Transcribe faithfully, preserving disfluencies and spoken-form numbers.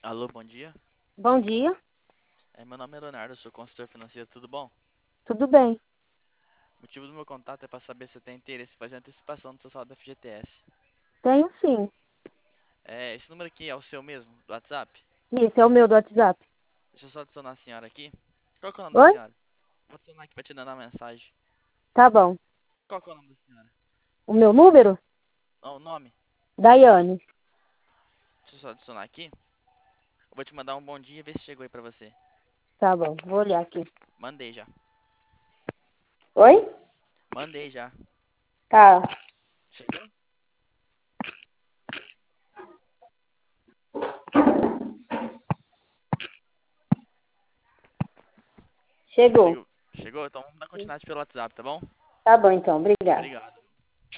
Alô, bom dia. Bom dia, É, meu nome é Leonardo, eu sou consultor financeiro, tudo bom? tudo bem? O motivo do meu contato é para saber se você tem interesse em fazer antecipação do seu saldo da F G T S. Tenho sim. É, esse número aqui é o seu mesmo, do WhatsApp? Isso é o meu do WhatsApp. Deixa eu só adicionar a senhora aqui. Qual que é o nome da Oi? senhora? Vou adicionar aqui para te dar uma mensagem. Tá bom. Qual que é o nome da senhora? O meu número? Não, o nome. Daiane. Deixa eu só adicionar aqui. Eu vou te mandar um bom dia e ver se chegou aí pra você. Tá bom, vou olhar aqui. Mandei já. Oi? Mandei já. Tá. Chegou? Chegou. Chegou? Chegou? Então vamos dar continuidade pelo WhatsApp, tá bom? Tá bom então, obrigada. Obrigado.